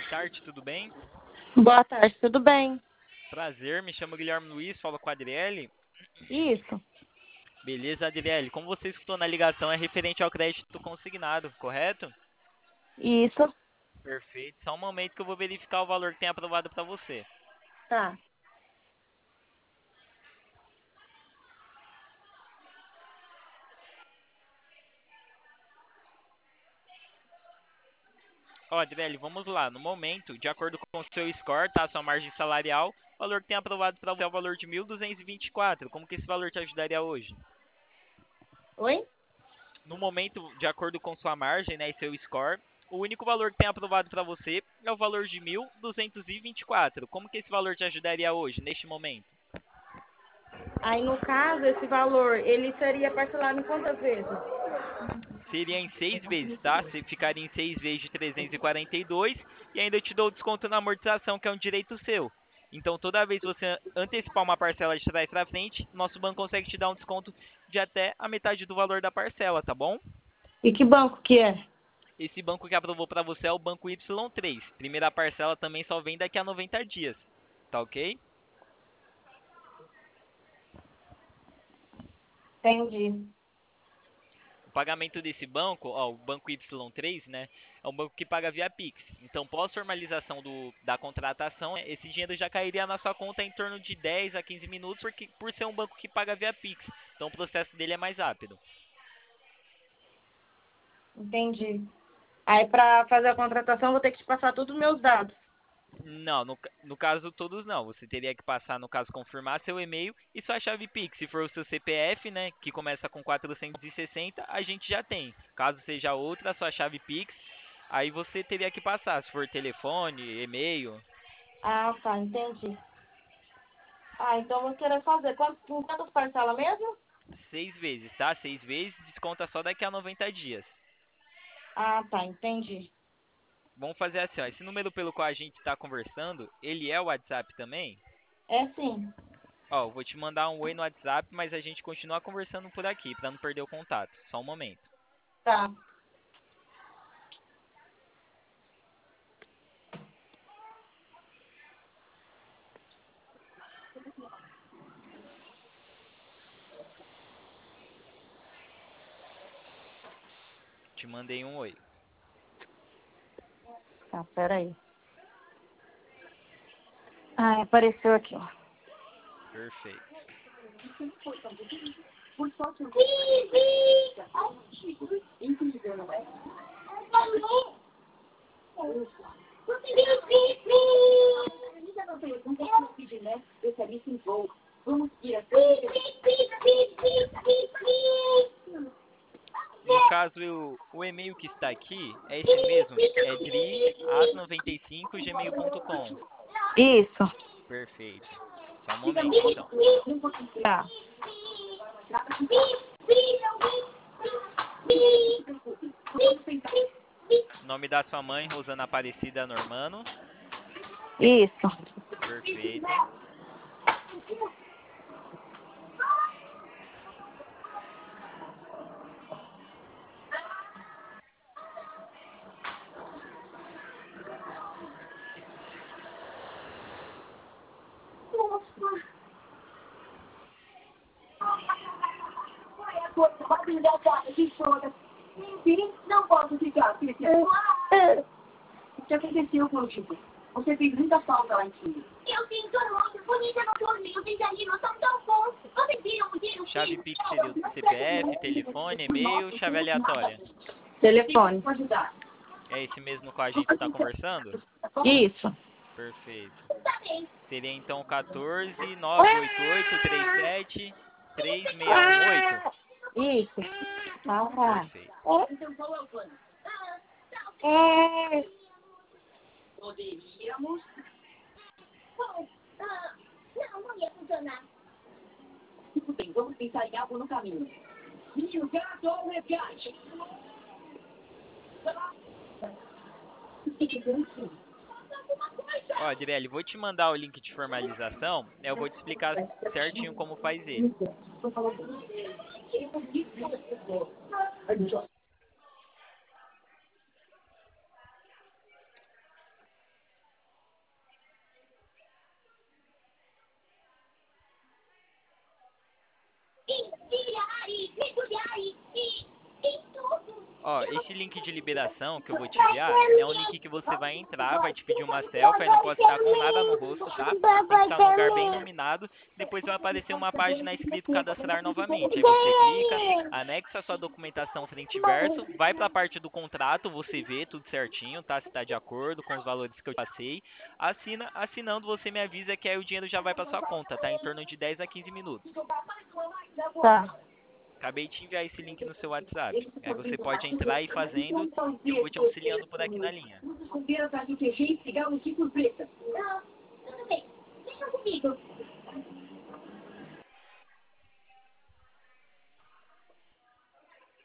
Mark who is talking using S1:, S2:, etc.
S1: boa tarde, tudo bem?
S2: Boa tarde, tudo bem?
S1: Prazer, me chamo Guilherme Luiz, falo com a Adriele.
S2: Isso,
S1: Beleza, Adriele, como você escutou na ligação, é referente ao crédito consignado, correto?
S2: isso,
S1: Perfeito, só um momento que eu vou verificar o valor que tem aprovado para você.
S2: tá.
S1: Ó, Adriele, vamos lá. No momento, de acordo com o seu score, tá? Sua margem salarial, o valor que tem aprovado para você é o valor de 1.224. Como que esse valor te ajudaria hoje?
S2: Oi?
S1: No momento, de acordo com sua margem, né, e seu score, o único valor que tem aprovado para você é o valor de 1.224. Como que esse valor te ajudaria hoje, neste momento?
S2: Aí, no caso, esse valor, ele seria parcelado em quantas vezes?
S1: Seria em 6 vezes, tá? Você ficaria em 6 vezes de 342 e ainda eu te dou o desconto na amortização, que é um direito seu. Então, toda vez que você antecipar uma parcela de trás para frente, nosso banco consegue te dar um desconto de até a metade do valor da parcela, tá bom?
S2: E que banco que é?
S1: Esse banco que aprovou para você é o Banco Y3. Primeira parcela também só vem daqui a 90 dias, tá ok?
S2: Entendi.
S1: O pagamento desse banco, ó, o Banco Y3, né, é um banco que paga via Pix. Então, pós formalização da contratação, esse dinheiro já cairia na sua conta em torno de 10 a 15 minutos, porque por ser um banco que paga via Pix. Então, o processo dele é mais rápido.
S2: Entendi. Aí, para fazer a contratação, vou ter que te passar todos os meus dados.
S1: Não, no caso todos não. Você teria que passar, no caso, confirmar seu e-mail e sua chave Pix. Se for o seu CPF, né, que começa com 460, a gente já tem. Caso seja outra, a sua chave Pix, aí você teria que passar. Se for telefone, e-mail,
S2: Ah, tá, entendi. Ah, então eu vou querer fazer. Com quantas parcelas mesmo?
S1: 6 vezes, tá? 6 vezes, desconta só daqui a 90 dias.
S2: Ah, tá, entendi.
S1: Vamos fazer assim, ó. Esse número pelo qual a gente está conversando, ele é o WhatsApp também?
S2: É sim.
S1: Ó, eu vou te mandar um oi no WhatsApp, mas a gente continua conversando por aqui, para não perder o contato. Só um momento.
S2: Tá.
S1: Te mandei um oi.
S2: Tá, peraí. Ah, apareceu aqui, ó.
S1: Perfeito. No caso, o e-mail que está aqui é esse mesmo, é drias95gmail.com.
S2: Isso.
S1: Perfeito. Só um momento, então.
S2: Tá.
S1: Nome da sua mãe, Rosana Aparecida Normano.
S2: Isso.
S1: Perfeito.
S3: Enfim, não posso ficar, Cícia. O que aconteceu contigo? Você fez muita falta lá em cima.
S4: Eu sinto muito bonita no torneio. Os italianos são tão bons. Vocês viram o dia
S1: Chave Pix seria o CPF, telefone, e-mail, chave aleatória.
S2: Telefone.
S3: Pode dar.
S1: É esse mesmo com a gente está conversando?
S2: Isso.
S1: Perfeito.
S4: Tá bem.
S1: Seria então 14 988 37 3618.
S2: Isso. Ah.
S1: Perfeito.
S3: Então qual é o plano?
S2: É.
S3: Poderíamos.
S4: Bom, não ia funcionar.
S3: Tudo bem, vamos pensar em algo no caminho. E o gato ao resgate.
S1: Ó, Adriele, vou te mandar o link de formalização. Eu vou te explicar certinho como faz ele. Ó, esse link de liberação que eu vou te enviar é um link que você vai entrar, vai te pedir uma selfie, aí não pode estar com nada no rosto, tá? Tem que estar num lugar bem iluminado. Depois vai aparecer uma página escrito cadastrar novamente. Aí você clica, anexa a sua documentação frente e verso, vai para a parte do contrato, você vê tudo certinho, tá? Se está de acordo com os valores que eu passei. Assinando, você me avisa que aí o dinheiro já vai para sua conta, tá? Em torno de 10 a 15 minutos.
S2: Tá.
S1: Acabei de enviar esse link no seu WhatsApp. Aí você pode entrar e ir fazendo e eu vou te auxiliando por aqui na linha.
S3: Vamos esconder atrás do feijão e pegar um de surpresa.
S4: Não, tudo bem. Deixa comigo.